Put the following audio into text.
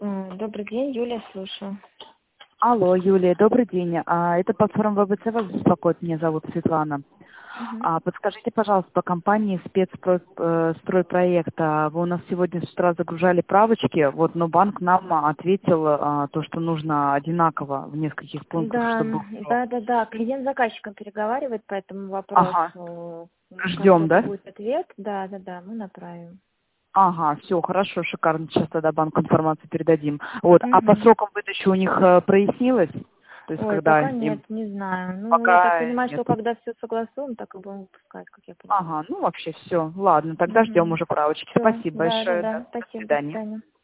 Добрый день, Юлия, слушаю. Алло, Юлия, добрый день. Это платформа ВБЦ вас беспокоит, меня зовут Светлана. Мгм. Подскажите, пожалуйста, по компании спецстройпроекта вы у нас сегодня с утра загружали правочки, но банк нам ответил то, что нужно одинаково в нескольких пунктах, Да, чтобы был срок. да. Клиент с заказчиком переговаривает по этому Ага, вопросу. Как ждем, только да? будет ответ, да, мы направим. Ага, все, хорошо, шикарно. Сейчас тогда банку информацию передадим. А по Мгм. срокам выдачи у них прояснилось? То есть, Ой, когда пока нет, им не знаю. Я так пока понимаю, нет. что когда все согласуем, так и будем выпускать, как я понимаю. Ага, вообще все. Ладно, тогда ждем уже правочки. Все, Спасибо да. большое. Да. До Спасибо, до свидания. свидания.